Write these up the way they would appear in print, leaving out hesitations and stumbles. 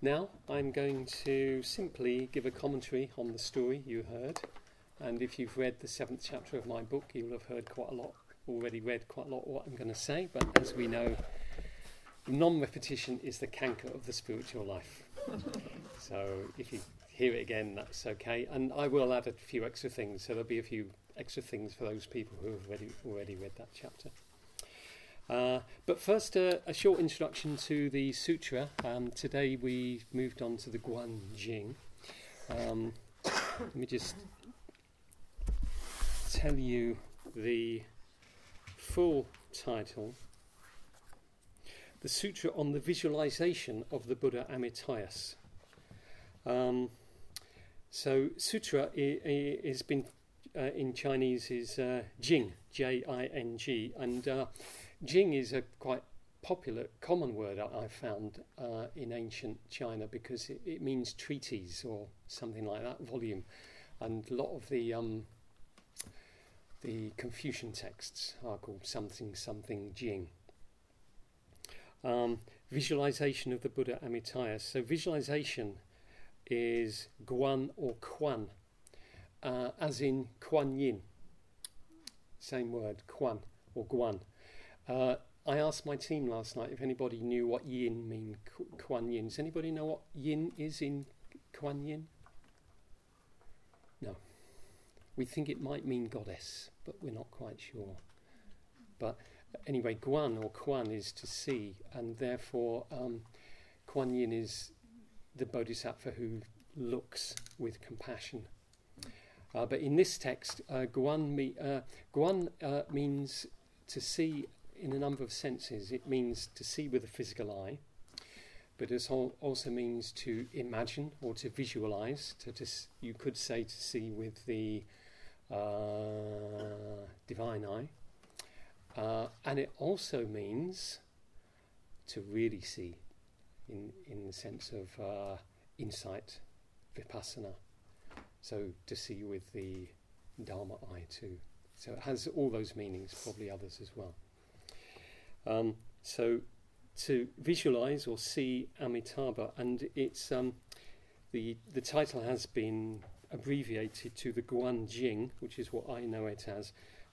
Now I'm going to simply give a commentary on the story you heard, and if you've read the 7th chapter of my book, you'll have heard quite a lot, already read quite a lot of what I'm going to say, but as we know, non-repetition is the canker of the spiritual life. So if you hear it again, that's okay, and I will add a few extra things, so there'll be a few extra things for those people who have already read that chapter. But first, a short introduction to the sutra. Today we moved on to the Guan Jing. Let me just tell you the full title. The Sutra on the Visualization of the Buddha Amitayus. So sutra has been in Chinese is Jing, Jing, and Jing is a quite popular, common word I found in ancient China because it means treatise or something like that, volume. And a lot of the Confucian texts are called something Jing. Visualization of the Buddha Amitayus. So visualization is Guan or Quan, as in Kuan Yin. Same word, Quan or Guan. I asked my team last night if anybody knew what yin mean, Kuan Yin. Does anybody know what yin is in Kuan Yin? No. We think it might mean goddess, but we're not quite sure. But anyway, Guan or Quan is to see, and therefore Kuan Yin is the bodhisattva who looks with compassion. But in this text, Guan means to see in a number of senses. It means to see with the physical eye, but it also means to imagine or to visualize. You could say to see with the divine eye. And it also means to really see in the sense of insight, vipassana. So to see with the Dharma eye too. So it has all those meanings, probably others as well. So to visualize or see Amitabha, and it's the title has been abbreviated to the Guan Jing, which is what I know it as.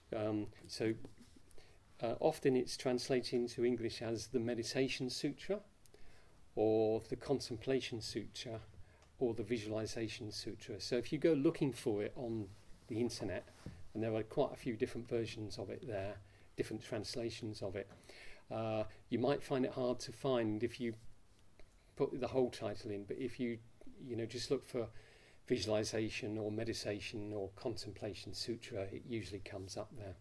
Often it's translated into English as the Meditation Sutra, or the Contemplation Sutra, or the Visualization Sutra. So if you go looking for it on the internet, and there are quite a few different versions of it there, different translations of it, you might find it hard to find if you put the whole title in, but if you just look for visualization or meditation or contemplation sutra, it usually comes up there.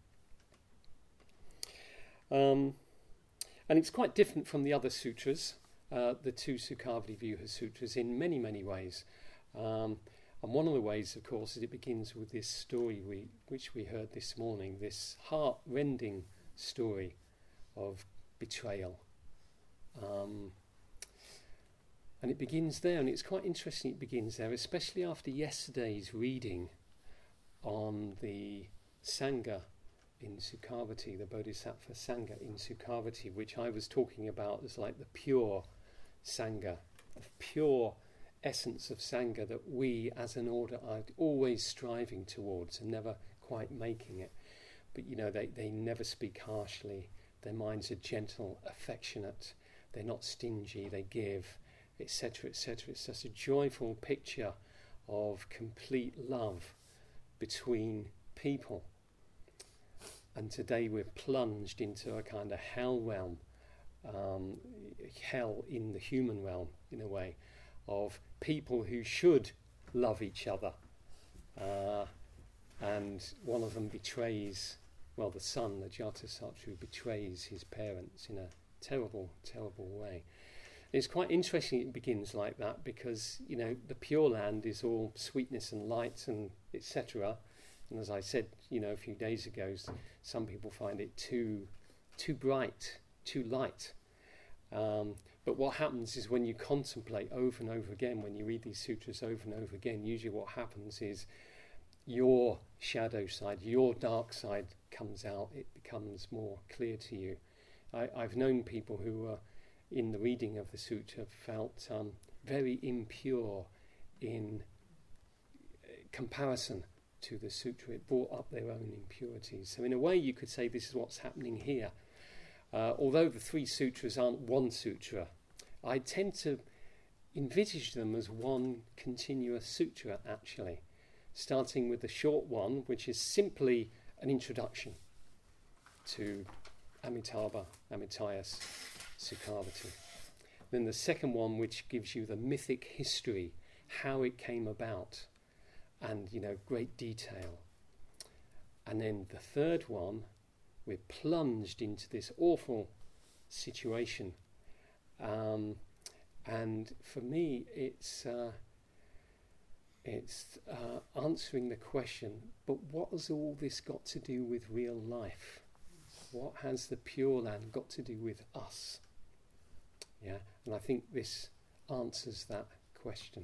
And it's quite different from the other sutras, the two Sukhavati Vyuha sutras, in many, many ways. And one of the ways, of course, is it begins with this story which we heard this morning, this heart-rending story of betrayal. And it begins there, and it's quite interesting it begins there, especially after yesterday's reading on the Sangha in Sukhavati, the Bodhisattva Sangha in Sukhavati, which I was talking about as like the pure Sangha, the pure essence of Sangha that we as an order are always striving towards and never quite making it. But they never speak harshly, their minds are gentle, affectionate, they're not stingy, they give, etc., etc. It's such a joyful picture of complete love between people. And today we're plunged into a kind of hell realm, hell in the human realm, in a way, of people who should love each other. And one of them betrays, the son, the Jatasattu, betrays his parents in a terrible, terrible way. It's quite interesting it begins like that because, the Pure Land is all sweetness and light and etc. And as I said, a few days ago, some people find it too bright, too light. But what happens is when you contemplate over and over again, when you read these sutras over and over again, usually what happens is your shadow side, your dark side comes out. It becomes more clear to you. I've known people who were in the reading of the sutra felt very impure in comparison to the sutra. It brought up their own impurities. So in a way you could say this is what's happening here. Although the 3 sutras aren't one sutra, I tend to envisage them as one continuous sutra actually, starting with the short one, which is simply an introduction to Amitabha, Amitayus, Sukhavati. Then the second one, which gives you the mythic history, how it came about, and great detail. And then the third one, we're plunged into this awful situation, and for me it's answering the question, but what has all this got to do with real life? What has the Pure Land got to do with us? Yeah, and I think this answers that question.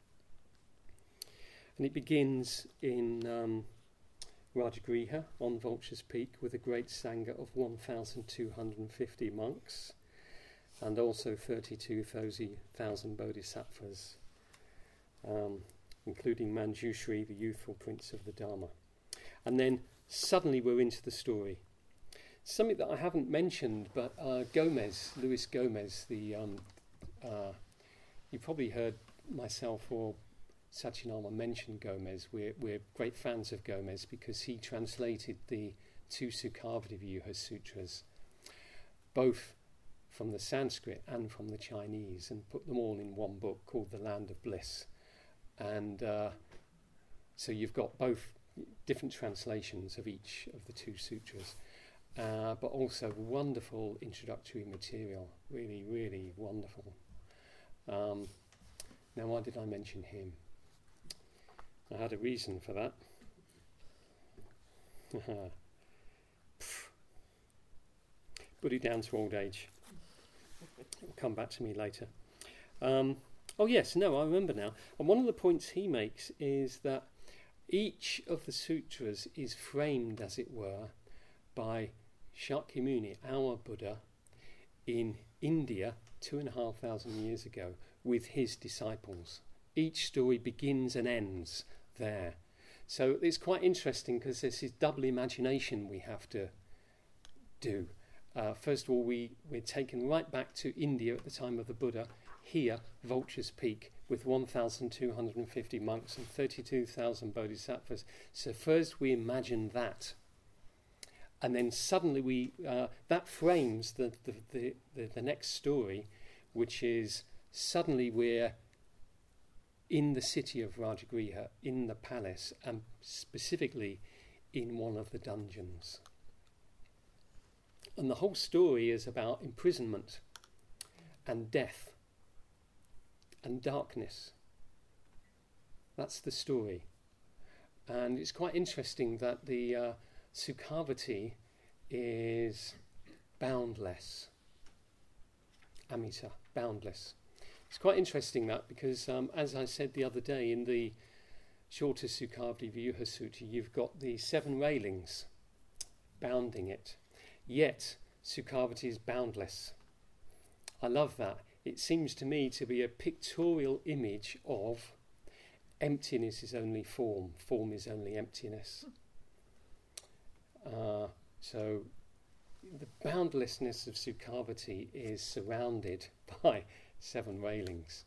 And it begins in Rajagriha on Vulture's Peak with a great Sangha of 1,250 monks and also 32,000 bodhisattvas, including Manjushri, the youthful prince of the Dharma. And then suddenly we're into the story. Something that I haven't mentioned, but Luis Gomez, you probably heard myself or Satyanama mention Gomez. We're great fans of Gomez because he translated the 2 Sukhavati Vyuha Sutras, both from the Sanskrit and from the Chinese, and put them all in one book called The Land of Bliss. And so you've got both different translations of each of the 2 sutras, but also wonderful introductory material, really, really wonderful. Now, why did I mention him? I had a reason for that. Put it down to old age. It'll come back to me later. Oh yes, no, I remember now. And one of the points he makes is that each of the sutras is framed, as it were, by Shakyamuni, our Buddha, in India 2,500 years ago, with his disciples. Each story begins and ends there. So it's quite interesting because there's this double imagination we have to do. First of all, we're taken right back to India at the time of the Buddha, here, Vulture's Peak, with 1,250 monks and 32,000 bodhisattvas. So first we imagine that. And then suddenly that frames the next story, which is suddenly we're in the city of Rajagriha, in the palace, and specifically in one of the dungeons. And the whole story is about imprisonment and death and darkness. That's the story. And it's quite interesting that the Sukhavati is boundless. Amita, boundless. It's quite interesting that because, as I said the other day, in the shorter Sukhavati Vyuha Sutta, you've got the 7 railings bounding it. Yet, Sukhavati is boundless. I love that. It seems to me to be a pictorial image of emptiness is only form, form is only emptiness. So the boundlessness of Sukhavati is surrounded by 7 railings.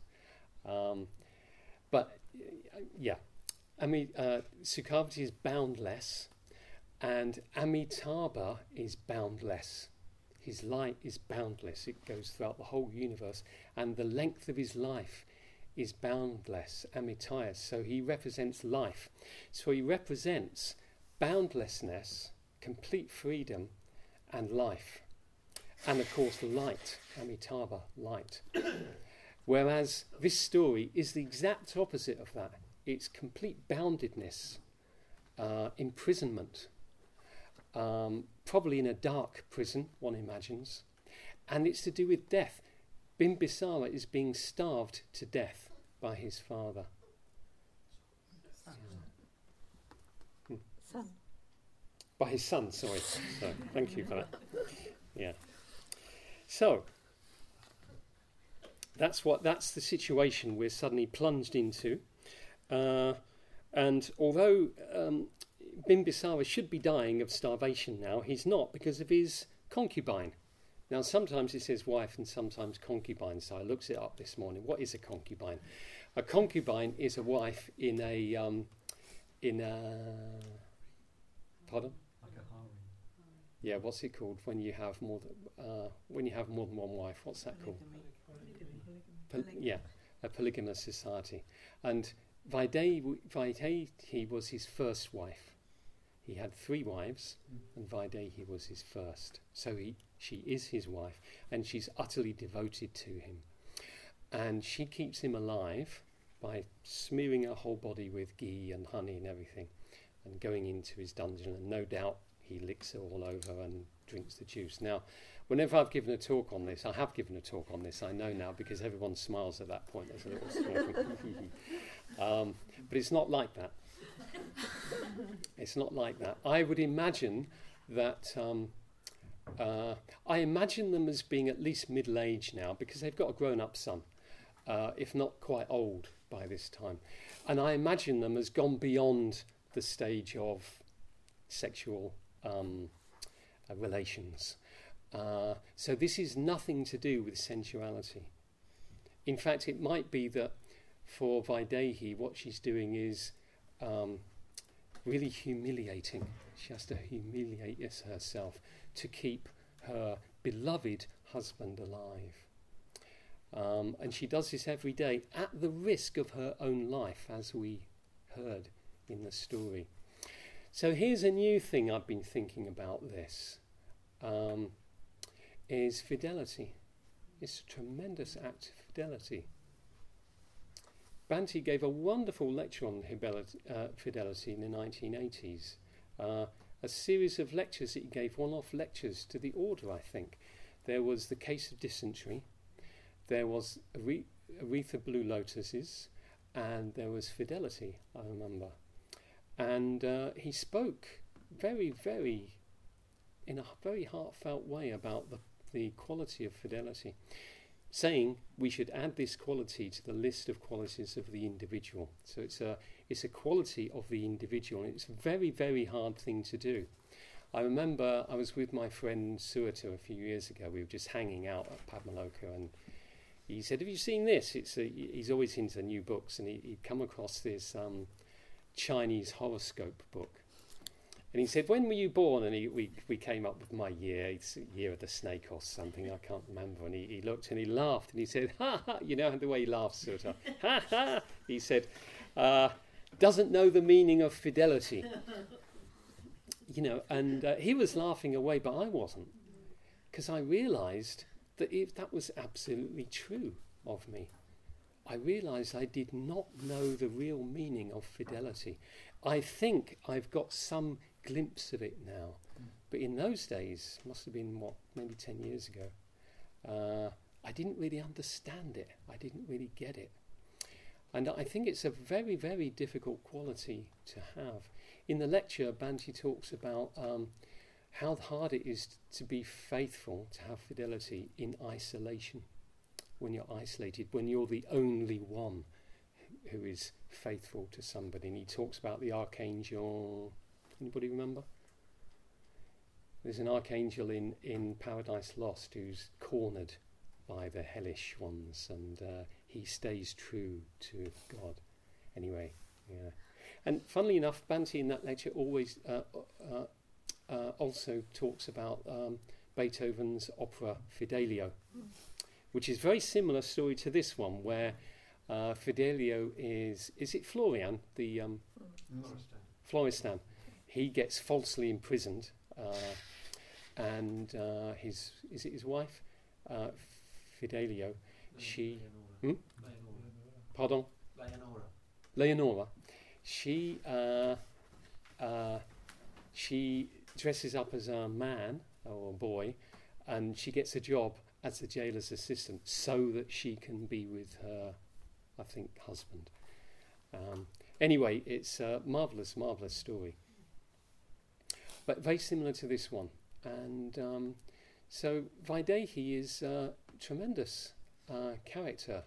Sukhavati is boundless, and Amitabha is boundless. His light is boundless. It goes throughout the whole universe, and the length of his life is boundless, Amitayus. So he represents life. So he represents boundlessness, complete freedom, and life. And of course light, Amitabha, light. Whereas this story is the exact opposite of that. It's complete boundedness, imprisonment, probably in a dark prison, one imagines, and it's to do with death. Bimbisara is being starved to death by his father. Son. By his son, sorry. So, thank you for that. Yeah. So, that's the situation we're suddenly plunged into. And although Bimbisara should be dying of starvation now, he's not, because of his concubine. Now, sometimes it says wife and sometimes concubine, so I looked it up this morning. What is a concubine? A concubine is a wife in a pardon? Yeah, what's it called when you have more than one wife? What's that called? A polygamous society. And Vaidehi was his first wife. He had 3 wives, and Vaidehi was his first. So she is his wife, and she's utterly devoted to him. And she keeps him alive by smearing her whole body with ghee and honey and everything, and going into his dungeon, and no doubt he licks her all over and drinks the juice. Now, whenever I've given a talk on this, I have given a talk on this, I know now, because everyone smiles at that point. There's a little smile. But it's not like that. It's not like that. I would imagine that I imagine them as being at least middle-aged now, because they've got a grown-up son, if not quite old by this time. And I imagine them as gone beyond the stage of sexual relations. So this is nothing to do with sensuality. In fact, it might be that for Vaidehi, what she's doing is really humiliating. She has to humiliate herself to keep her beloved husband alive. And she does this every day at the risk of her own life, as we heard in the story. So here's a new thing I've been thinking about this, is fidelity. It's a tremendous act of fidelity. Bhante gave a wonderful lecture on fidelity in the 1980s. A series of lectures that he gave, one-off lectures to the order, I think. There was the case of dysentery, there was a wreath of blue lotuses, and there was fidelity, I remember. And he spoke in a very heartfelt way about the quality of fidelity, saying we should add this quality to the list of qualities of the individual. So it's a quality of the individual, and it's a very, very hard thing to do. I remember I was with my friend Suata a few years ago. We were just hanging out at Padmaloka, and he said, "Have you seen this?" He's always into new books, and he'd come across this Chinese horoscope book. And he said, "When were you born?" And we came up with my year. It's year of the snake or something, I can't remember. And he looked and he laughed and he said, "Ha ha," you know the way he laughs, sort of. "Ha ha," he said, "doesn't know the meaning of fidelity." You know, and he was laughing away, but I wasn't. Because I realised that that was absolutely true of me. I realised I did not know the real meaning of fidelity. I think I've got some glimpse of it now. But in those days, must have been, maybe 10 years ago, I didn't really understand it. I didn't really get it. And I think it's a very, very difficult quality to have. In the lecture, Bhante talks about how hard it is to be faithful, to have fidelity in isolation. When you're isolated, when you're the only one who is faithful to somebody. And he talks about the archangel. Anybody remember? There's an archangel in Paradise Lost who's cornered by the hellish ones, and he stays true to God. Anyway, yeah. And funnily enough, Bhante in that lecture always also talks about Beethoven's opera Fidelio, which is a very similar story to this one, where Fidelio is it Florian, the Florestan. He gets falsely imprisoned, and is it his wife, Fidelio? She, pardon, Leonora. She dresses up as a man or a boy, and she gets a job as the jailer's assistant so that she can be with her, I think, husband. Anyway, it's a marvellous story. But very similar to this one. And so Vaidehi is tremendous character,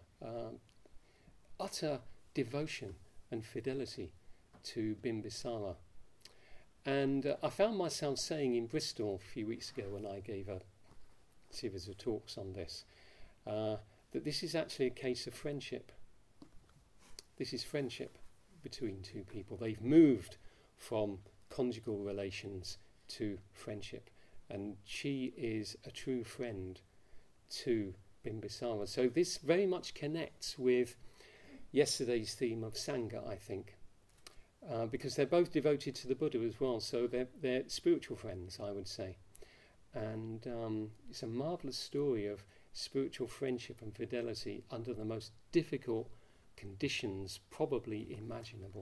utter devotion and fidelity to Bimbisara. And I found myself saying in Bristol a few weeks ago when I gave a series of talks on this, that this is actually a case of friendship. This is friendship between two people. They've moved from conjugal relations to friendship, and she is a true friend to Bimbisara. So this very much connects with yesterday's theme of Sangha, I think, because they're both devoted to the Buddha as well, so they're spiritual friends, I would say. And it's a marvellous story of spiritual friendship and fidelity under the most difficult conditions probably imaginable.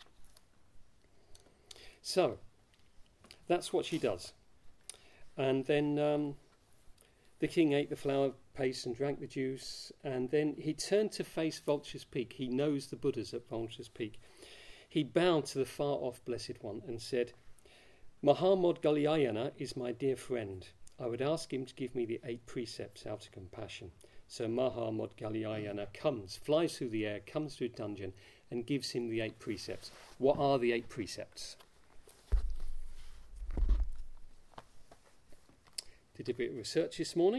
So, that's what she does. And then the king ate the flour paste and drank the juice, and then he turned to face Vulture's Peak. He knows the Buddha's at Vulture's Peak. He bowed to the far-off Blessed One and said, Mahamodgalyayana is my dear friend. I would ask him to give me the 8 precepts out of compassion. So Mahamodgalyayana comes, flies through the air, comes to a dungeon, and gives him the 8 precepts. What are the 8 precepts? Did a bit of research this morning.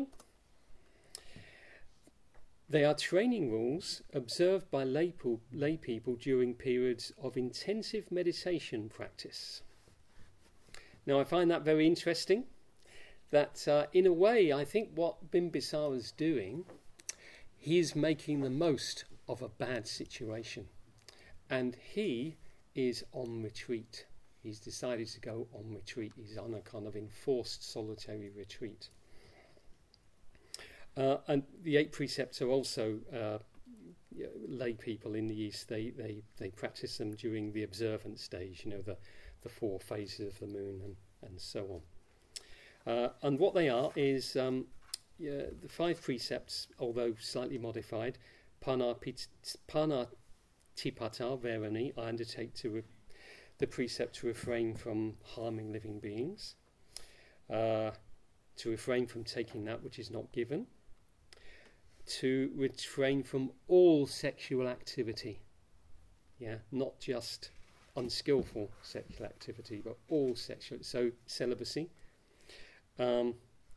They are training rules observed by lay people during periods of intensive meditation practice. Now, I find that very interesting, that in a way, I think what Bimbisara is doing, he is making the most of a bad situation. And he is on retreat. He's decided to go on retreat. He's on a kind of enforced solitary retreat. And the 8 precepts are also lay people in the East. They practice them during the observant stage, the 4 phases of the moon and so on. And what they are is the 5 precepts, although slightly modified. Panatipata Verani, I undertake the precept to refrain from harming living beings, to refrain from taking that which is not given, to refrain from all sexual activity, not just unskillful sexual activity, but all sexual, so celibacy, to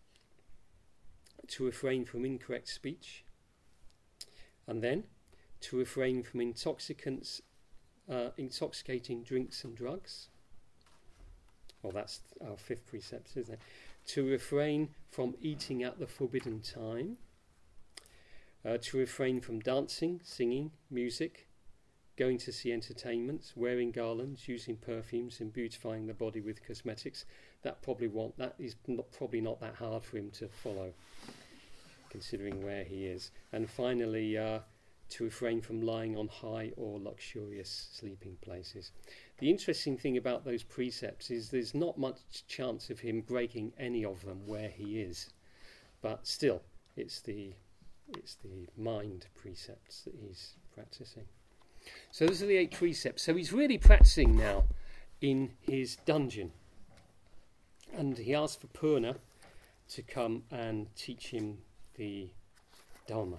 refrain from incorrect speech, and then to refrain from intoxicating drinks and drugs. Well, that's our 5th precept, isn't it? To refrain from eating at the forbidden time, to refrain from dancing, singing, music, going to see entertainments, wearing garlands, using perfumes, and beautifying the body with cosmetics. That is probably not that hard for him to follow, considering where he is. And finally, to refrain from lying on high or luxurious sleeping places. The interesting thing about those precepts is there's not much chance of him breaking any of them where he is, but still, it's the mind precepts that he's practicing. So those are the 8 precepts. So he's really practicing now in his dungeon. And he asked for Purna to come and teach him the Dharma.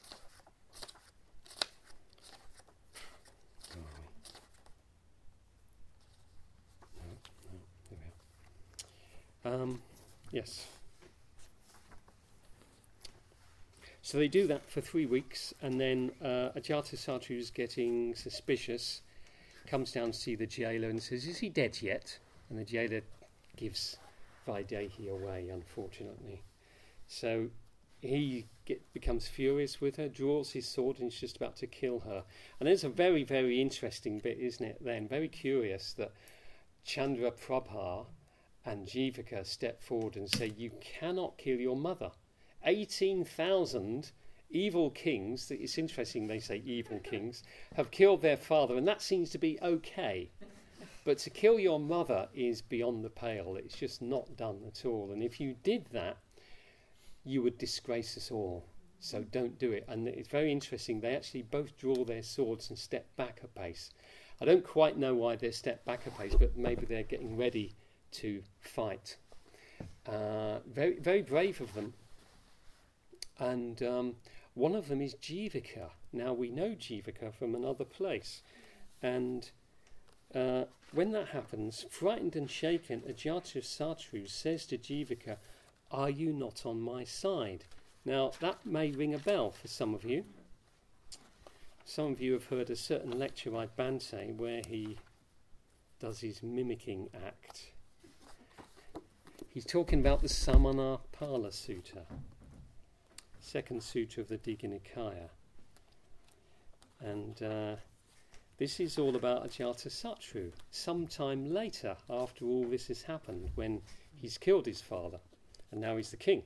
Yes. So they do that for 3 weeks, and then Ajatasattu is getting suspicious, comes down to see the jailer and says, "Is he dead yet?" And the jailer gives Vaidehi away, unfortunately. So he becomes furious with her, draws his sword, and is just about to kill her. And there's a very, very interesting bit, isn't it, then? Very curious that Chandra Prabha and Jivaka step forward and say, "You cannot kill your mother." 18,000 evil kings, it's interesting they say evil kings, have killed their father, and that seems to be okay. But to kill your mother is beyond the pale. It's just not done at all. And if you did that, you would disgrace us all. So don't do it. And it's very interesting. They actually both draw their swords and step back a pace. I don't quite know why they step back a pace, but maybe they're getting ready to fight. Very, very brave of them. And One of them is Jivaka. Now we know Jivaka from another place. And when that happens, frightened and shaken, Ajatasattu says to Jivaka, "Are you not on my side?" Now that may ring a bell for some of you. Some of you have heard a certain lecture by Bhante where he does his mimicking act. He's talking about the Samanapala Sutta, second sutta of the Digha Nikaya. And this is all about Ajatasattu. Sometime later, after all this has happened, when he's killed his father, and now he's the king.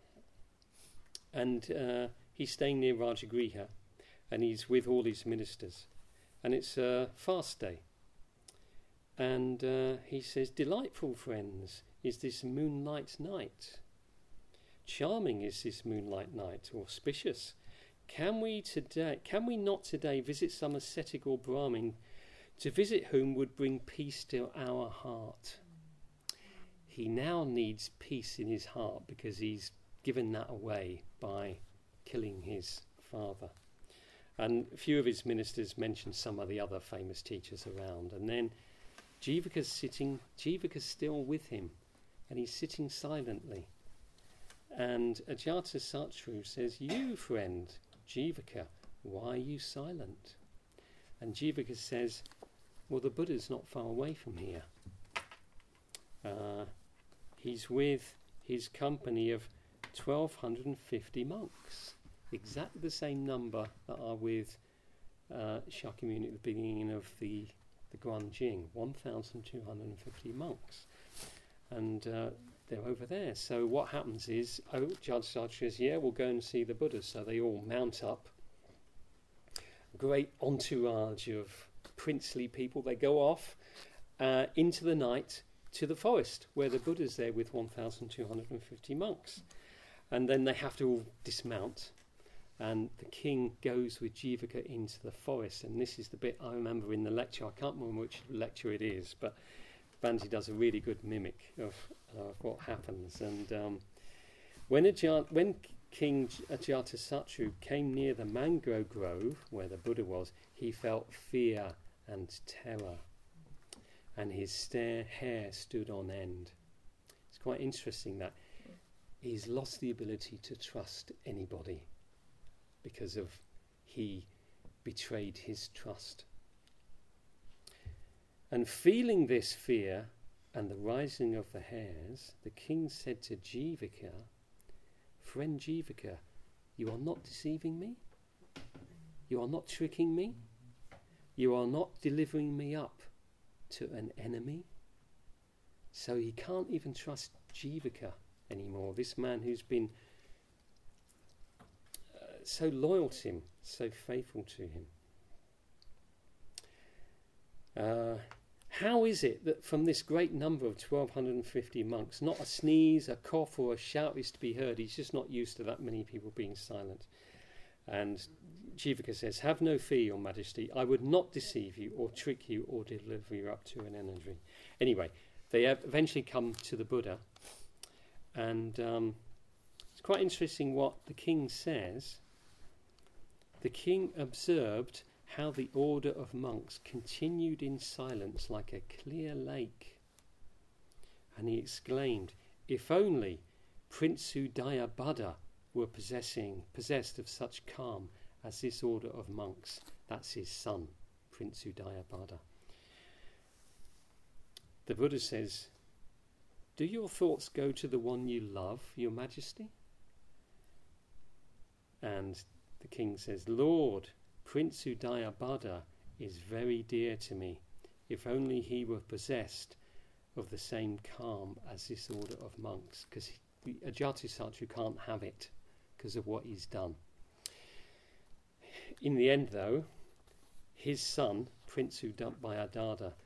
And he's staying near Rajagriha, and he's with all his ministers. And it's a fast day. And he says, "Delightful friends, is this moonlight night? Charming is this moonlight night, auspicious. Can we not today visit some ascetic or Brahmin, to visit whom would bring peace to our heart?" He now needs peace in his heart because he's given that away by killing his father. And a few of his ministers mention some of the other famous teachers around. And then Jivaka's still with him, and he's sitting silently. And Ajatasattu says, "You, friend, Jivaka, why are you silent?" And Jivaka says, "Well, the Buddha's not far away from here. He's with his company of 1,250 monks, exactly the same number that are with Shakyamuni at the beginning of the Guanjing, 1,250 monks. And they're over there. So what happens is, Ajatasattu says, "Yeah, we'll go and see the Buddha." So they all mount up. A great entourage of princely people. They go off into the night to the forest where the Buddha's there with 1,250 monks. And then they have to all dismount. And the king goes with Jivaka into the forest. And this is the bit I remember in the lecture. I can't remember which lecture it is, but Bhante does a really good mimic of what happens. And when King Ajatasattu came near the mangrove grove where the Buddha was, he felt fear and terror, and his hair stood on end. It's quite interesting that he's lost the ability to trust anybody because of he betrayed his trust. And feeling this fear and the rising of the hairs, the king said to Jivaka, "Friend Jivaka, you are not deceiving me? You are not tricking me? You are not delivering me up to an enemy?" So he can't even trust Jivaka anymore, this man who's been so loyal to him, so faithful to him. How is it that from this great number of 1,250 monks, not a sneeze, a cough or a shout is to be heard? He's just not used to that many people being silent. And Jivaka says, "Have no fear, Your Majesty. I would not deceive you or trick you or deliver you up to an enemy." Anyway, they eventually come to the Buddha. And it's quite interesting what the king says. The king observed how the order of monks continued in silence like a clear lake. And he exclaimed, "If only Prince Udayabhadra were possessed of such calm as this order of monks." That's his son, Prince Udayabhadra. The Buddha says, "Do your thoughts go to the one you love, Your Majesty?" And the king says, "Lord, Prince Udayabhadra is very dear to me. If only he were possessed of the same calm as this order of monks," because Ajatasattu can't have it because of what he's done. In the end, though, his son, Prince Udayabhadra,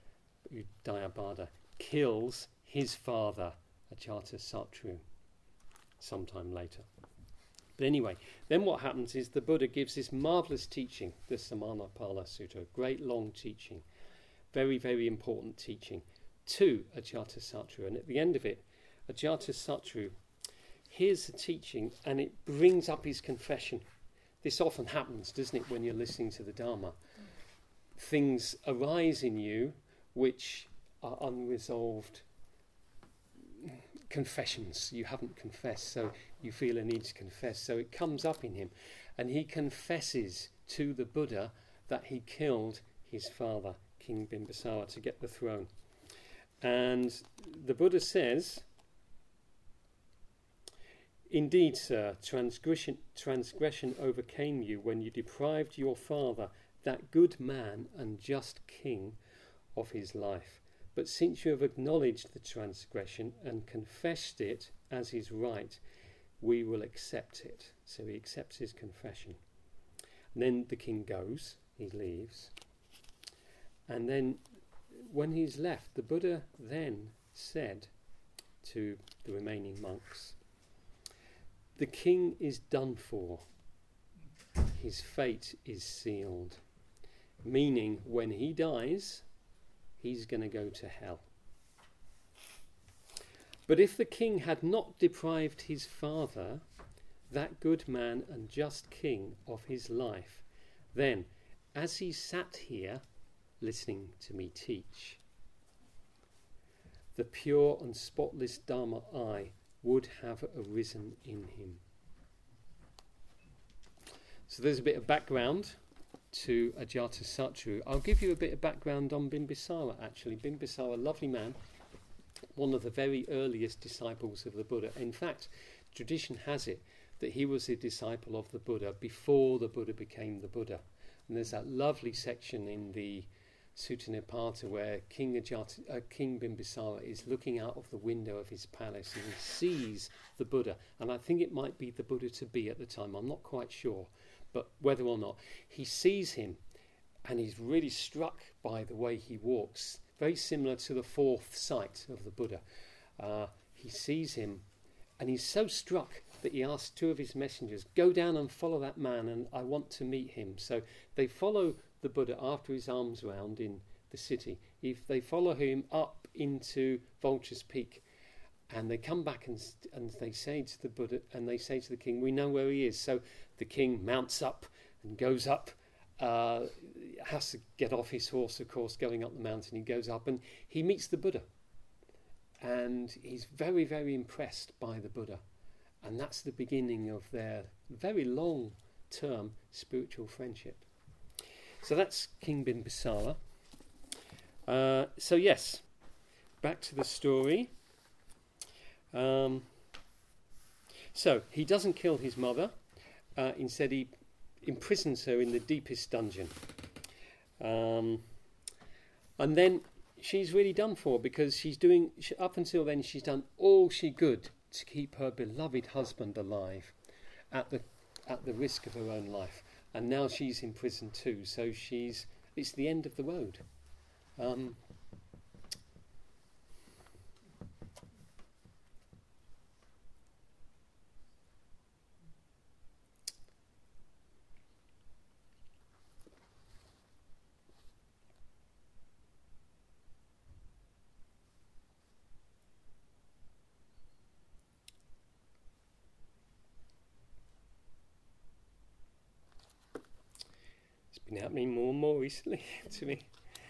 kills his father, Ajatasattu, sometime later. But anyway, then what happens is the Buddha gives this marvellous teaching, the Samanapala Sutta, great long teaching, very, very important teaching, to Ajatasattu. And at the end of it, Ajatasattu hears the teaching and it brings up his confession. this often happens, doesn't it, when you're listening to the Dharma? Things arise in you which are unresolved confessions. You haven't confessed, so you feel a need to confess. So it comes up in him, and he confesses to the Buddha that he killed his father, King Bimbisara, to get the throne. And the Buddha says, "Indeed, sir, transgression overcame you when you deprived your father, that good man and just king, of his life. But since you have acknowledged the transgression and confessed it as is right, we will accept it." So he accepts his confession. And then the king goes, he leaves. And then when he's left, the Buddha then said to the remaining monks, "The king is done for. His fate is sealed." Meaning, when he dies, he's going to go to hell. But if the king had not deprived his father, that good man and just king, of his life, then, as he sat here listening to me teach, the pure and spotless Dharma I would have arisen in him. So there's a bit of background to Ajatasattu. I'll give you a bit of background on Bimbisara, actually. Bimbisara, a lovely man, one of the very earliest disciples of the Buddha. In fact, tradition has it that he was a disciple of the Buddha before the Buddha became the Buddha. And there's that lovely section in the Sutta Nipata where King Bimbisara is looking out of the window of his palace and he sees the Buddha. And I think it might be the Buddha to be at the time, I'm not quite sure. But whether or not, he sees him and he's really struck by the way he walks, very similar to the fourth sight of the Buddha. He sees him and he's so struck that he asks two of his messengers, "Go down and follow that man, and I want to meet him." So they follow the Buddha after his alms round in the city. If they follow him up into Vulture's Peak, and they come back and they say to the Buddha, and they say to the king, "We know where he is." So the king mounts up and goes up, has to get off his horse, of course, going up the mountain. He goes up and he meets the Buddha. And he's very, very impressed by the Buddha. And that's the beginning of their very long-term spiritual friendship. So that's King Bimbisara. So yes, back to the story. So he doesn't kill his mother. Instead, he imprisons her in the deepest dungeon. And then she's really done for, because up until then she's done all she could to keep her beloved husband alive at the risk of her own life. And now she's in prison too. So it's the end of the road. Been happening more and more recently to me.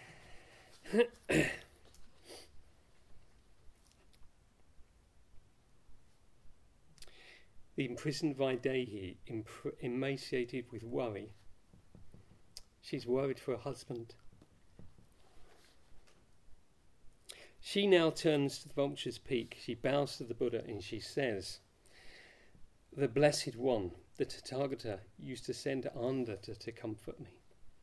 The imprisoned Vaidehi, emaciated with worry. She's worried for her husband. She now turns to the Vulture's Peak. She bows to the Buddha and she says, "The Blessed One, the Tathagata, used to send Anda to comfort me.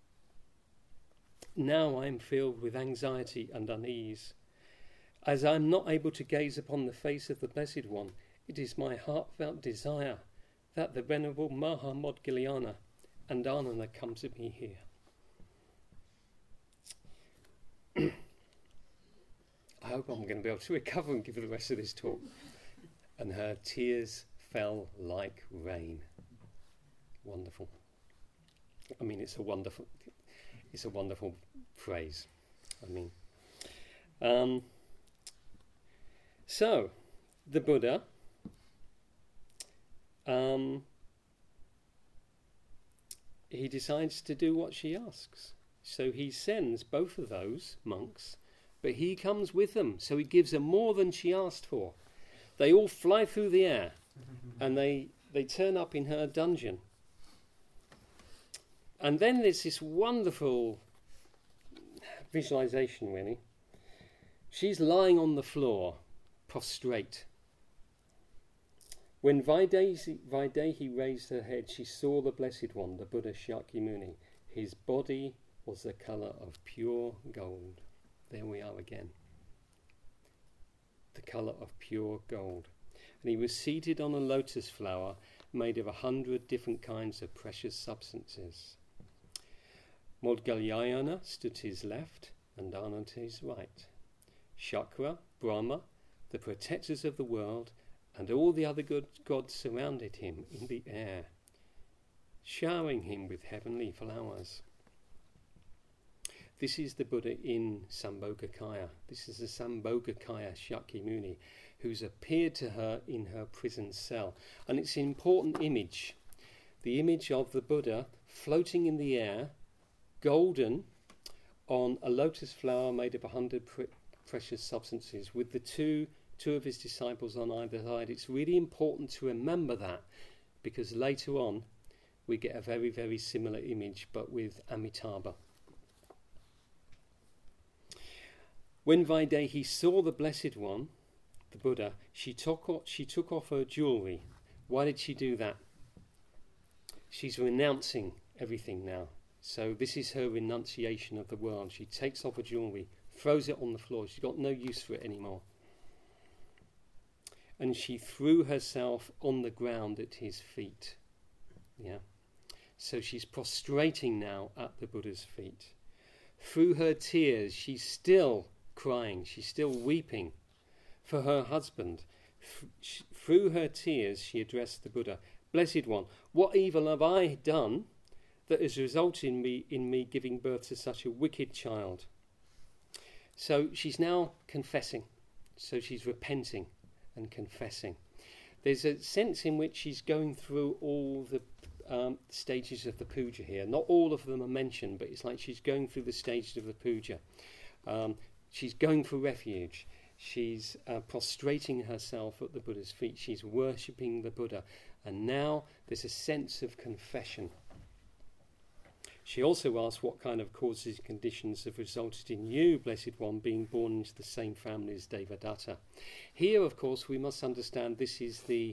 Now I am filled with anxiety and unease. As I am not able to gaze upon the face of the Blessed One, it is my heartfelt desire that the Venerable Maha Modgiliana and Ananda come to me here." I hope I'm going to be able to recover and give the rest of this talk. And her tears fell like rain. Wonderful. I mean, it's a wonderful phrase. I mean, so the Buddha he decides to do what she asks. So he sends both of those monks, but he comes with them. So he gives her more than she asked for. They all fly through the air, and they turn up in her dungeon. And then there's this wonderful visualization, really. She's lying on the floor, prostrate. When Vaidehi raised her head, she saw the Blessed One, the Buddha Shakyamuni. His body was the colour of pure gold. There we are again. The colour of pure gold. And he was seated on a lotus flower made of 100 different kinds of precious substances. Modgalyayana stood to his left and Dana to his right. Shakra, Brahma, the protectors of the world, and all the other good gods surrounded him in the air, showering him with heavenly flowers. This is the Buddha in Sambhogakaya. This is the Sambhogakaya Shakyamuni, who's appeared to her in her prison cell. And it's an important image, the image of the Buddha floating in the air, golden, on a lotus flower made of 100 precious substances, with the two of his disciples on either side. It's really important to remember that, because later on we get a very, very similar image, but with Amitabha. When Vaidehi saw the Blessed One, the Buddha, she took off her jewellery. Why did she do that? She's renouncing everything now. So this is her renunciation of the world. She takes off her jewellery, throws it on the floor. She's got no use for it anymore. And she threw herself on the ground at his feet. Yeah. So she's prostrating now at the Buddha's feet. Through her tears, she's still crying, she's still weeping for her husband. Through her tears, she addressed the Buddha, Blessed One, what evil have I done that has resulted in me giving birth to such a wicked child? So she's now confessing. So she's repenting and confessing. There's a sense in which she's going through all the stages of the puja here. Not all of them are mentioned, but it's like she's going through the stages of the puja. She's going for refuge. She's prostrating herself at the Buddha's feet. She's worshipping the Buddha. And now there's a sense of confession. She also asks what kind of causes and conditions have resulted in you, Blessed One, being born into the same family as Devadatta. Here, of course, we must understand this is the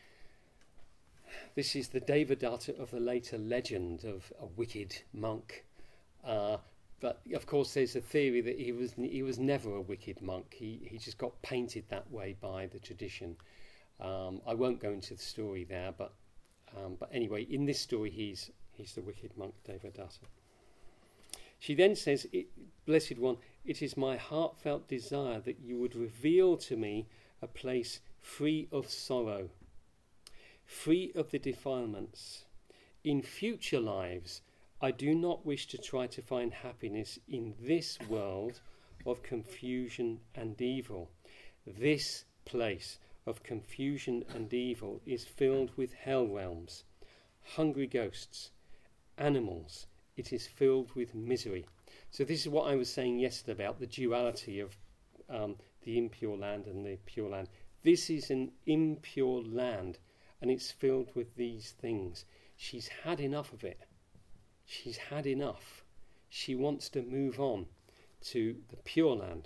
Devadatta of the later legend of a wicked monk. But of course, there's a theory that he was never a wicked monk. He just got painted that way by the tradition. I won't go into the story there, but anyway, in this story, he's the wicked monk Devadatta. She then says, Blessed One, it is my heartfelt desire that you would reveal to me a place free of sorrow, free of the defilements. In future lives, I do not wish to try to find happiness in this world of confusion and evil. This place of confusion and evil is filled with hell realms, hungry ghosts, animals. It is filled with misery. So this is what I was saying yesterday about the duality of the impure land and the pure land. This is an impure land, and it's filled with these things. She's had enough of it. She's had enough. She wants to move on to the pure land.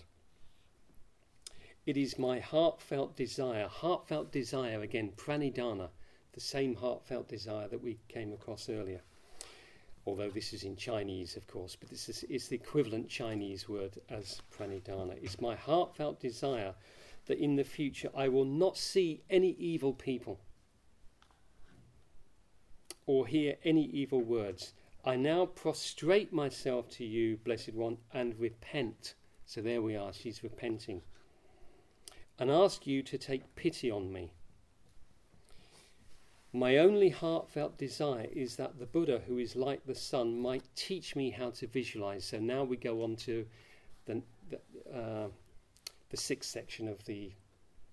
It is my heartfelt desire, again, pranidhana, the same heartfelt desire that we came across earlier. Although this is in Chinese, of course, but it's the equivalent Chinese word as pranidhana. It's my heartfelt desire that in the future I will not see any evil people or hear any evil words. I now prostrate myself to you, Blessed One, and repent. So there we are, she's repenting. And ask you to take pity on me. My only heartfelt desire is that the Buddha, who is like the sun, might teach me how to visualize. So now we go on to the sixth section of the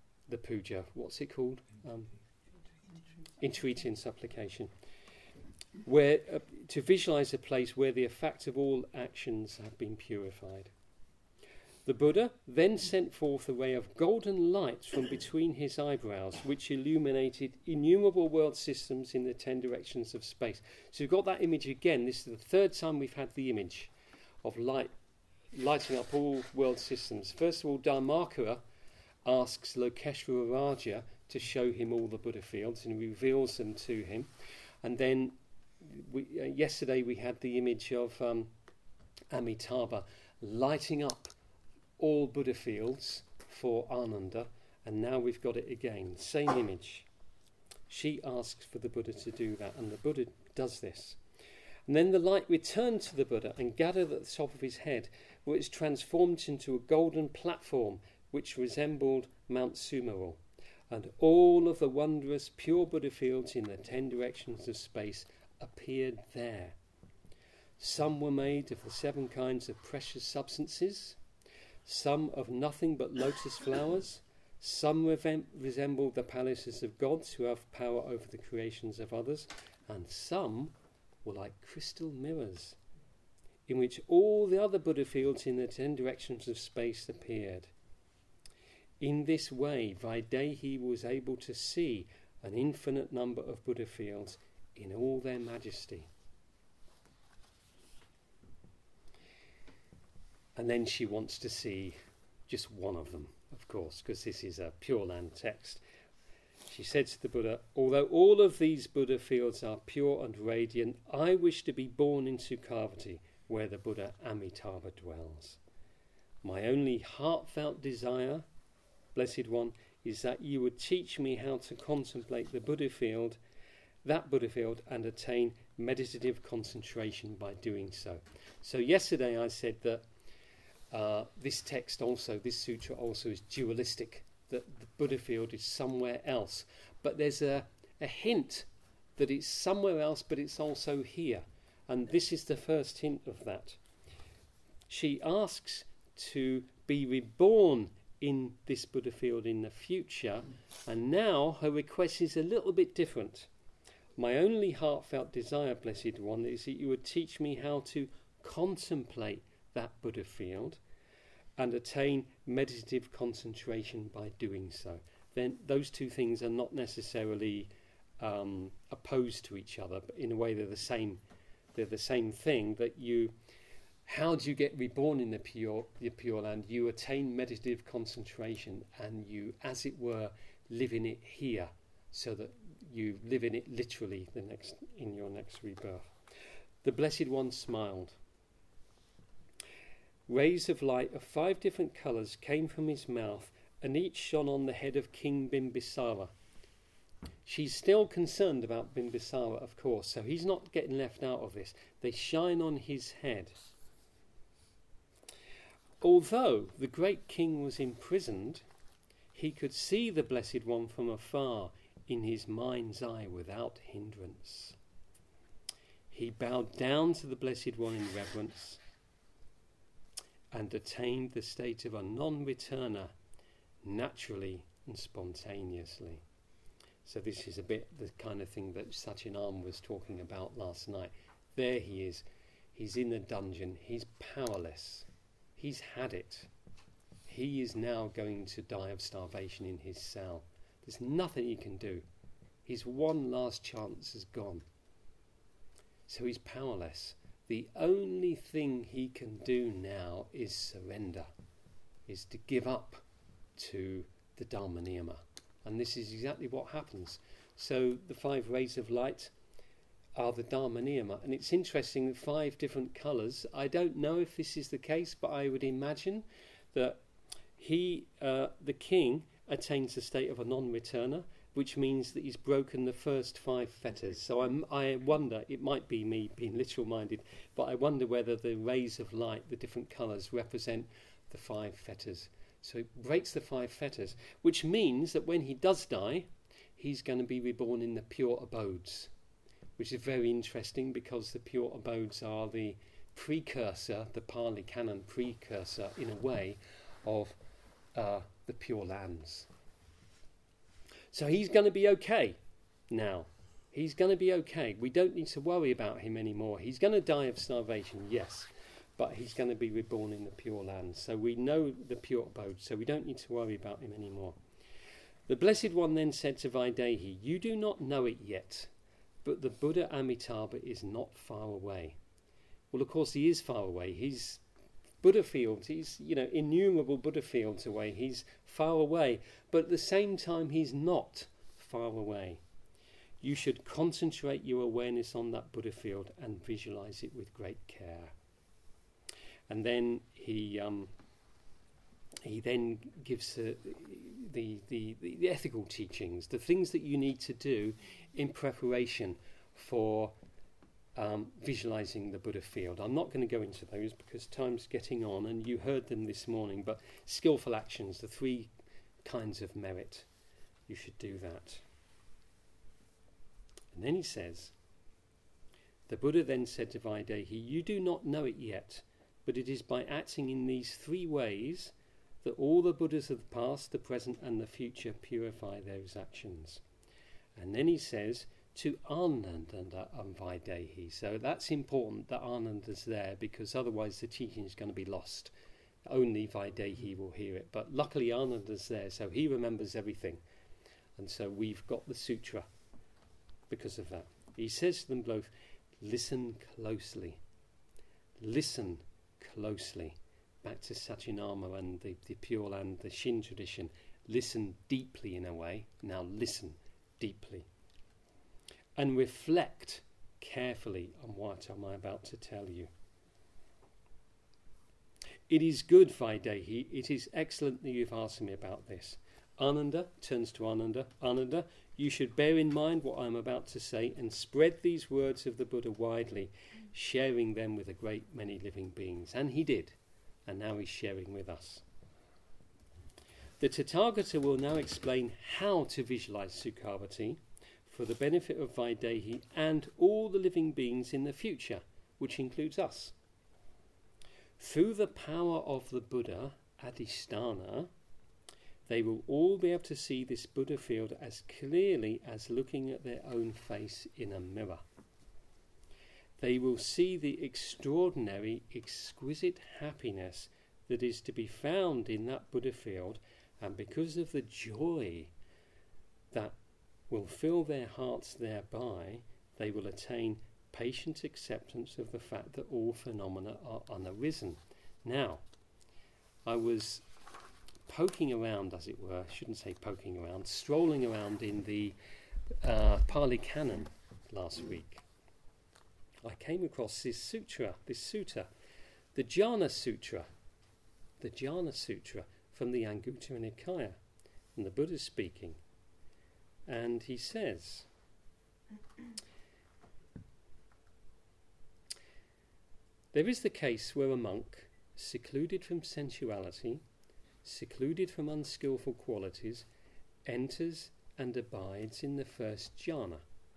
puja. What's it called? Entreaty and supplication. where to visualize a place where the effect of all actions have been purified. The Buddha then sent forth a ray of golden light from between his eyebrows, which illuminated innumerable world systems in the 10 directions of space. So you've got that image again. This is the third time we've had the image of light lighting up all world systems. First of all, Dharmakara asks Lokeshvara Raja to show him all the Buddha fields and reveals them to him. And then yesterday we had the image of Amitabha lighting up all Buddha fields for Ananda, and now we've got it again, same image. She asks for the Buddha to do that, and the Buddha does this. And then the light returned to the Buddha and gathered at the top of his head, where it's transformed into a golden platform which resembled Mount Sumeru, and all of the wondrous pure Buddha fields in the 10 directions of space appeared there. Some were made of the 7 kinds of precious substances, some of nothing but lotus flowers, some resembled the palaces of gods who have power over the creations of others, and some were like crystal mirrors, in which all the other Buddha fields in the 10 directions of space appeared. In this way, Vaidehi was able to see an infinite number of Buddha fields in all their majesty. And then she wants to see just one of them, of course, because this is a Pure Land text. She said to the Buddha, although all of these Buddha fields are pure and radiant, I wish to be born in Sukhavati, where the Buddha Amitabha dwells. My only heartfelt desire, Blessed One, is that you would teach me how to contemplate the Buddha field, that Buddha field, and attain meditative concentration by doing so. So yesterday I said that this text also, this sutra also is dualistic, that the Buddha field is somewhere else. But there's a hint that it's somewhere else, but it's also here. And this is the first hint of that. She asks to be reborn in this Buddha field in the future, and now her request is a little bit different. My only heartfelt desire, Blessed One, is that you would teach me how to contemplate that Buddha field and attain meditative concentration by doing so. Then those two things are not necessarily opposed to each other, but in a way they're the same thing. That how do you get reborn in the Pure Land? You attain meditative concentration, and you, as it were, live in it here, so that you live in it literally in your next rebirth. The Blessed One smiled. Rays of light of 5 different colours came from his mouth, and each shone on the head of King Bimbisara. She's still concerned about Bimbisara, of course, so he's not getting left out of this. They shine on his head. Although the great king was imprisoned, he could see the Blessed One from afar in his mind's eye without hindrance. He bowed down to the Blessed One in reverence and attained the state of a non-returner naturally and spontaneously. So this is a bit the kind of thing that Satyanam was talking about last night. There he is. He's in the dungeon. He's powerless. He's had it. He is now going to die of starvation in his cell. There's nothing he can do. His one last chance is gone. So he's powerless. The only thing he can do now is surrender, is to give up to the Dharma Niyama. And this is exactly what happens. So the 5 rays of light are the Dharma Niyama. And it's interesting, 5 different colours. I don't know if this is the case, but I would imagine that the king, attains the state of a non-returner, which means that he's broken the first 5 fetters. So I wonder, it might be me being literal-minded, but I wonder whether the rays of light, the different colours, represent the 5 fetters. So it breaks the 5 fetters, which means that when he does die, he's going to be reborn in the pure abodes, which is very interesting because the pure abodes are the precursor, the Pali Canon precursor, in a way, of the Pure Lands. So he's going to be okay now. He's going to be okay. We don't need to worry about him anymore. He's going to die of starvation, yes, but he's going to be reborn in the Pure Land. So we know the pure abode, so we don't need to worry about him anymore. The Blessed One then said to Vaidehi, you do not know it yet, but the Buddha Amitabha is not far away. Well, of course, he is far away. He's Buddha fields. He's, innumerable Buddha fields away. He's far away, but at the same time, he's not far away. You should concentrate your awareness on that Buddha field and visualize it with great care. And then he then gives the ethical teachings, the things that you need to do in preparation for visualizing the Buddha field. I'm not going to go into those because time's getting on, and you heard them this morning, but skillful actions, the 3 kinds of merit, you should do that. And then he says, the Buddha then said to Vaidehi, you do not know it yet, but it is by acting in these 3 ways that all the Buddhas of the past, the present and the future purify those actions. And then he says to Ananda and Vaidehi. So that's important that Ananda's there, because otherwise the teaching is going to be lost. Only Vaidehi will hear it. But luckily Ananda's there, so he remembers everything. And so we've got the sutra because of that. He says to them both, listen closely. Listen closely. Back to Satyanama and the Pure Land, the Shin tradition. Listen deeply in a way. Now listen deeply. And reflect carefully on what am I about to tell you. It is good, Vaidehi. It is excellent that you've asked me about this. Ananda turns to Ananda. Ananda, you should bear in mind what I am about to say and spread these words of the Buddha widely, sharing them with a great many living beings. And he did. And now he's sharing with us. The Tathagata will now explain how to visualize Sukhavati for the benefit of Vaidehi and all the living beings in the future, which includes us. Through the power of the Buddha, Adhisthana, they will all be able to see this Buddha field as clearly as looking at their own face in a mirror. They will see the extraordinary, exquisite happiness that is to be found in that Buddha field, and because of the joy that will fill their hearts thereby, they will attain patient acceptance of the fact that all phenomena are unarisen. Now, I was poking around, as it were, I shouldn't say poking around, strolling around in the Pali Canon last week. I came across this sutta, the Jhana Sutra from the Anguttara Nikaya, and the Buddha speaking. And he says, there is the case where a monk, secluded from sensuality, secluded from unskillful qualities, enters and abides in the first jhana.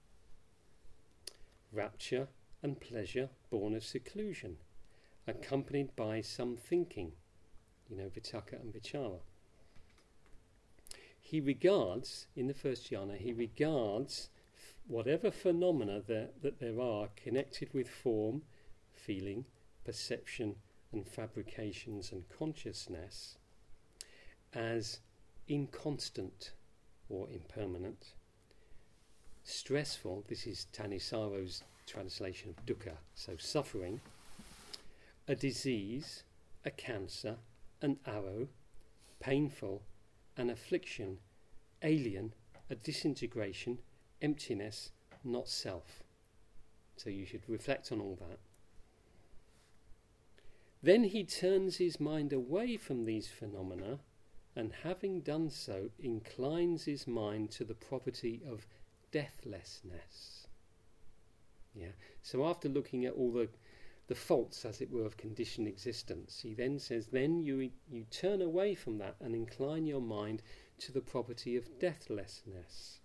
Rapture and pleasure born of seclusion, accompanied by some thinking, vitakka and vichara. He regards, in the first jhana, whatever phenomena that there are connected with form, feeling, perception and fabrications and consciousness as inconstant or impermanent, stressful, this is Thanissaro's translation of dukkha, so suffering, a disease, a cancer, an arrow, painful, an affliction, alien, a disintegration, emptiness, not self. So you should reflect on all that. Then he turns his mind away from these phenomena, and having done so, inclines his mind to the property of deathlessness. Yeah. So after looking at all the faults, as it were, of conditioned existence, he then says, then you turn away from that and incline your mind to the property of deathlessness.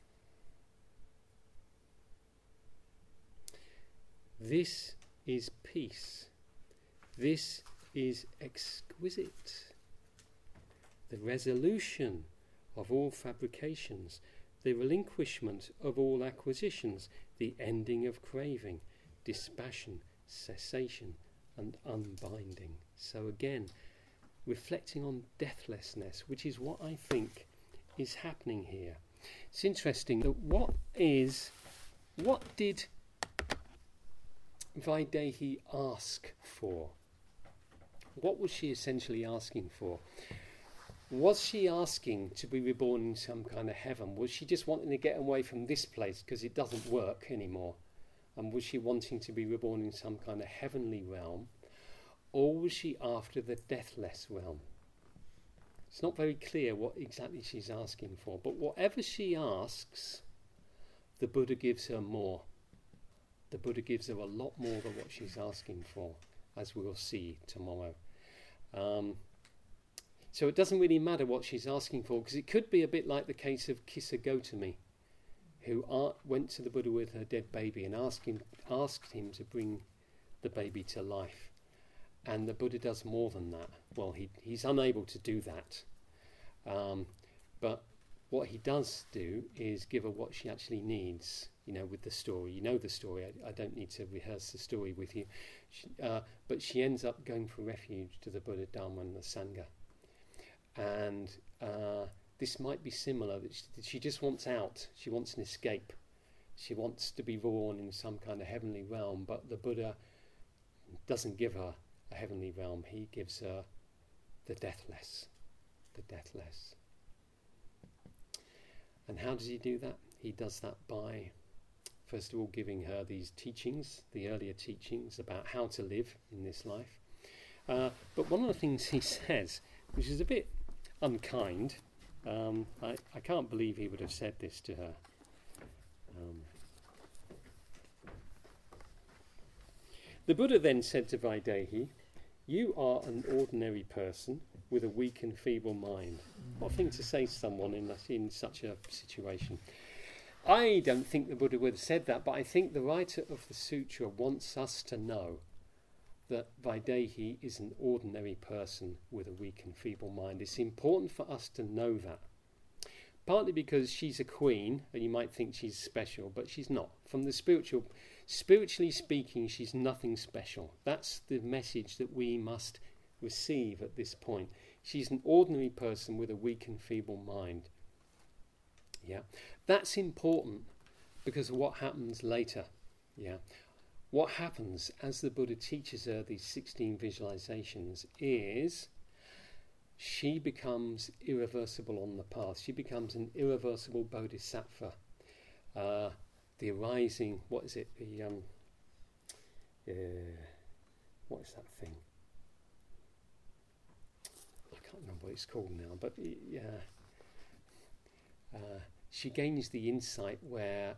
This is peace. This is exquisite. The resolution of all fabrications, the relinquishment of all acquisitions, the ending of craving, dispassion, cessation, and unbinding. So again, reflecting on deathlessness, which is what I think is happening here. It's interesting that what did Vaidehi ask for? What was she essentially asking for? Was she asking to be reborn in some kind of heaven? Was she just wanting to get away from this place because it doesn't work anymore? And was she wanting to be reborn in some kind of heavenly realm? Or was she after the deathless realm? It's not very clear what exactly she's asking for, but whatever she asks, the Buddha gives her more. The Buddha gives her a lot more than what she's asking for, as we'll see tomorrow. So it doesn't really matter what she's asking for, because it could be a bit like the case of Kissa Gotami, who went to the Buddha with her dead baby and asked him to bring the baby to life. And the Buddha does more than that. Well, he's unable to do that. But what he does do is give her what she actually needs, with the story. You know the story. I don't need to rehearse the story with you. But she ends up going for refuge to the Buddha, Dharma and the Sangha. And this might be similar. That she just wants out. She wants an escape. She wants to be born in some kind of heavenly realm. But the Buddha doesn't give her a heavenly realm. He gives her the deathless. The deathless. And how does he do that? He does that by, first of all, giving her these teachings, the earlier teachings about how to live in this life. But one of the things he says, which is a bit unkind, I can't believe he would have said this to her. The Buddha then said to Vaidehi, "You are an ordinary person with a weak and feeble mind." What a thing to say to someone in such a situation. I don't think the Buddha would have said that, but I think the writer of the sutra wants us to know that Vaidehi is an ordinary person with a weak and feeble mind. It's important for us to know that. Partly because she's a queen, and you might think she's special, but she's not. From the spiritually speaking, she's nothing special. That's the message that we must receive at this point. She's an ordinary person with a weak and feeble mind. Yeah, that's important because of what happens later. Yeah, what happens as the Buddha teaches her these 16 visualizations is she becomes irreversible on the path. She becomes an irreversible bodhisattva. The arising, what is it? What is that thing? I can't remember what it's called now, but she gains the insight where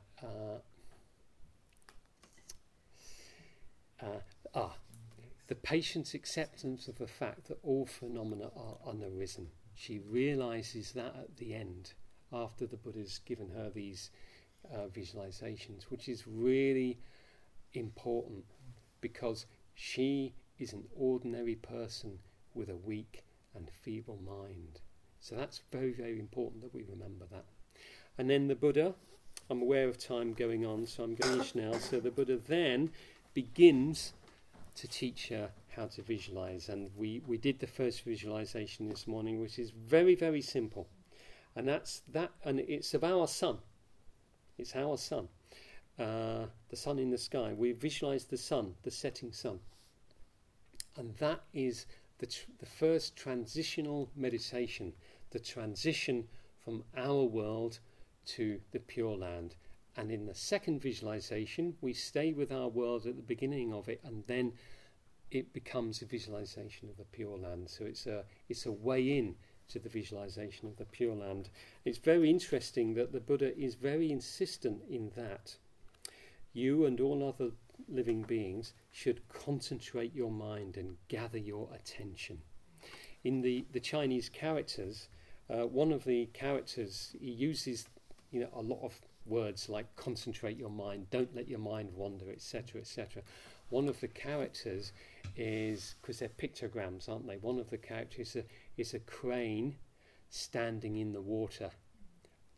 the patient's acceptance of the fact that all phenomena are unarisen. She realizes that at the end, after the Buddha's given her these visualizations, which is really important because she is an ordinary person with a weak and feeble mind. So that's very, very important that we remember that. And then the Buddha, I'm aware of time going on, so I'm going to finish now. So the Buddha then begins to teach her how to visualize. And we did the first visualization this morning, which is very, very simple. And that's that, and it's of our sun. It's our sun. The sun in the sky. We visualize the sun, the setting sun. And that is the first transitional meditation, the transition from our world to the Pure Land. And in the second visualization, we stay with our world at the beginning of it, and then it becomes a visualization of the Pure Land. So it's a way in to the visualization of the Pure Land. It's very interesting that the Buddha is very insistent in that. You and all other living beings should concentrate your mind and gather your attention. In the Chinese characters, one of the characters, he uses a lot of words like concentrate your mind, don't let your mind wander, etc., etc. One of the characters is, because they're pictograms, aren't they? One of the characters is a crane standing in the water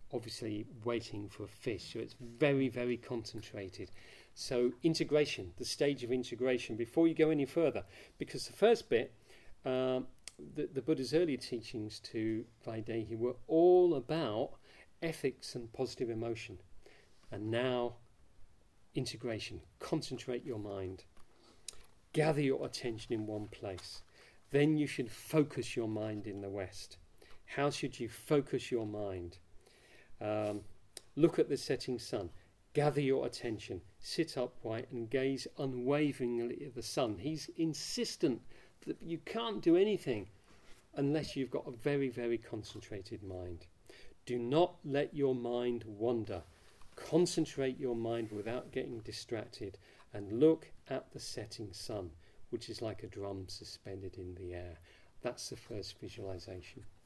obviously waiting for a fish, so it's very, very concentrated. So integration, the stage of integration, before you go any further, because the first bit, the Buddha's earlier teachings to Vaidehi were all about ethics and positive emotion. And now, integration. Concentrate your mind. Gather your attention in one place. Then you should focus your mind in the West. How should you focus your mind? Look at the setting sun. Gather your attention. Sit upright and gaze unwaveringly at the sun. He's insistent that you can't do anything unless you've got a very, very concentrated mind. Do not let your mind wander. Concentrate your mind without getting distracted and look at the setting sun, which is like a drum suspended in the air. That's the first visualization.